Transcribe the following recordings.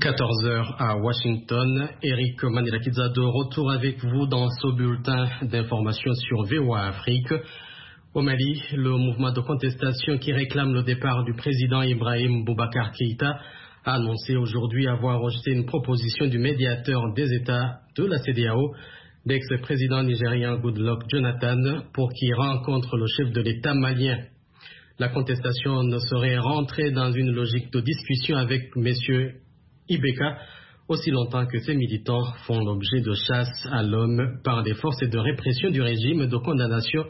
14 heures à Washington. Eric Manilakidza de retour avec vous dans ce bulletin d'information sur VOA Afrique. Au Mali, le mouvement de contestation qui réclame le départ du président Ibrahim Boubacar Keïta a annoncé aujourd'hui avoir rejeté une proposition du médiateur des États de la CEDEAO, l'ex-président nigérien Goodluck Jonathan, pour qu'il rencontre le chef de l'État malien. La contestation ne serait rentrée dans une logique de discussion avec M. Ibeka aussi longtemps que ces militants font l'objet de chasse à l'homme par des forces de répression du régime de condamnation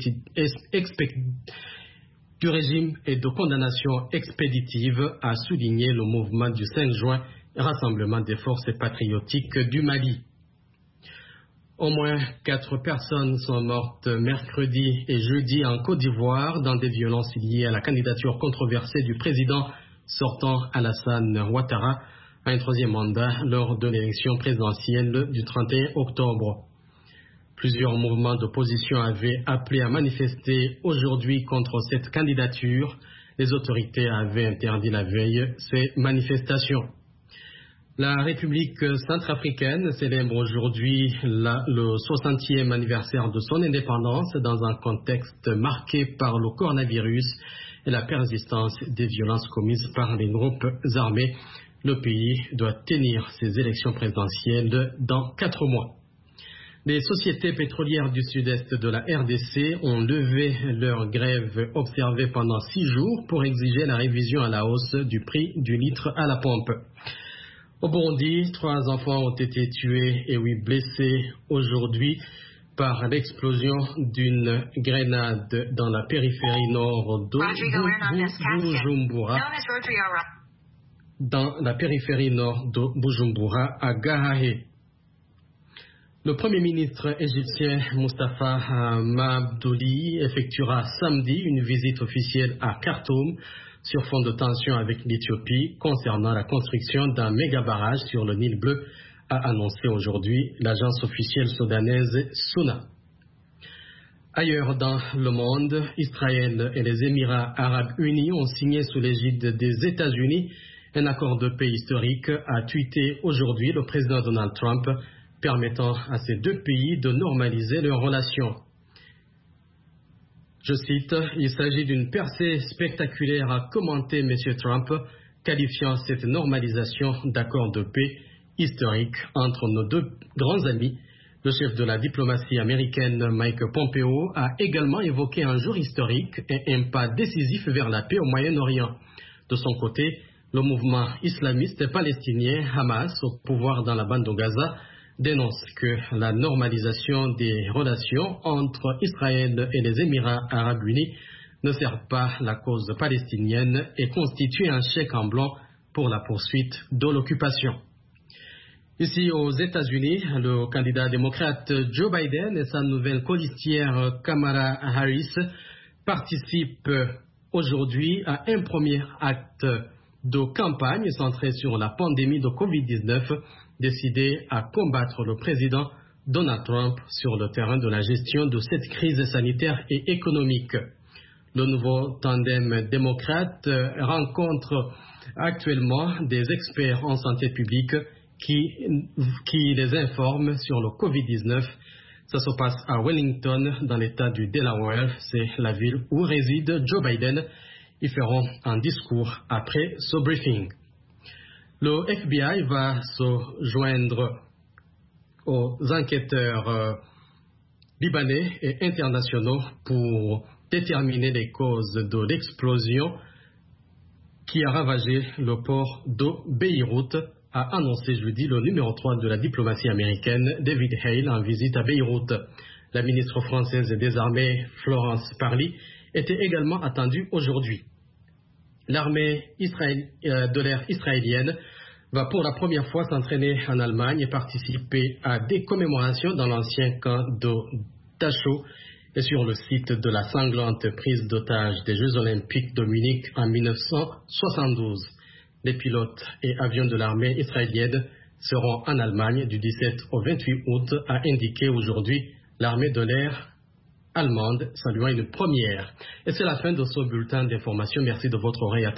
expéditive, a souligné le mouvement du 5 juin, Rassemblement des forces patriotiques du Mali. Au moins 4 personnes sont mortes mercredi et jeudi en Côte d'Ivoire dans des violences liées à la candidature controversée du président sortant Alassane Ouattara à un 3e mandat lors de l'élection présidentielle du 31 octobre. Plusieurs mouvements d'opposition avaient appelé à manifester aujourd'hui contre cette candidature. Les autorités avaient interdit la veille ces manifestations. La République centrafricaine célèbre aujourd'hui le 60e anniversaire de son indépendance dans un contexte marqué par le coronavirus et la persistance des violences commises par les groupes armés. Le pays doit tenir ses élections présidentielles dans 4 mois. Les sociétés pétrolières du sud-est de la RDC ont levé leur grève observée pendant 6 jours pour exiger la révision à la hausse du prix du litre à la pompe. Au Burundi, 3 enfants ont été tués et 8 blessés aujourd'hui par l'explosion d'une grenade dans la périphérie nord de Bujumbura, à Gahahe. Le Premier ministre égyptien Mustafa Mabdouli effectuera samedi une visite officielle à Khartoum sur fond de tension avec l'Éthiopie concernant la construction d'un méga barrage sur le Nil Bleu, a annoncé aujourd'hui l'agence officielle soudanaise SUNA. Ailleurs dans le monde, Israël et les Émirats arabes unis ont signé sous l'égide des États-Unis un accord de paix historique, a tweeté aujourd'hui le président Donald Trump, permettant à ces 2 pays de normaliser leurs relations. Je cite, « Il s'agit d'une percée spectaculaire », a commenté M. Trump, qualifiant cette normalisation d'accord de paix historique entre nos 2 grands amis. Le chef de la diplomatie américaine, Mike Pompeo, a également évoqué un jour historique et un pas décisif vers la paix au Moyen-Orient. De son côté, le mouvement islamiste palestinien Hamas, au pouvoir dans la bande de Gaza, dénonce que la normalisation des relations entre Israël et les Émirats arabes unis ne sert pas la cause palestinienne et constitue un chèque en blanc pour la poursuite de l'occupation. Ici aux États-Unis, le candidat démocrate Joe Biden et sa nouvelle colistière Kamala Harris participent aujourd'hui à un premier acte de campagne centré sur la pandémie de Covid-19, décidé à combattre le président Donald Trump sur le terrain de la gestion de cette crise sanitaire et économique. Le nouveau tandem démocrate rencontre actuellement des experts en santé publique qui les informent sur le Covid-19. Ça se passe à Wellington, dans l'État du Delaware. C'est la ville où réside Joe Biden. Ils feront un discours après ce briefing. Le FBI va se joindre aux enquêteurs libanais et internationaux pour déterminer les causes de l'explosion qui a ravagé le port de Beyrouth, a annoncé jeudi le numéro 3 de la diplomatie américaine, David Hale, en visite à Beyrouth. La ministre française des Armées, Florence Parly, était également attendue aujourd'hui. L'armée de l'air israélienne va pour la première fois s'entraîner en Allemagne et participer à des commémorations dans l'ancien camp de Dachau et sur le site de la sanglante prise d'otage des Jeux Olympiques de Munich en 1972. Les pilotes et avions de l'armée israélienne seront en Allemagne du 17 au 28 août, a indiqué aujourd'hui l'armée de l'air allemande, saluant une première. Et c'est la fin de ce bulletin d'information. Merci de votre oreille.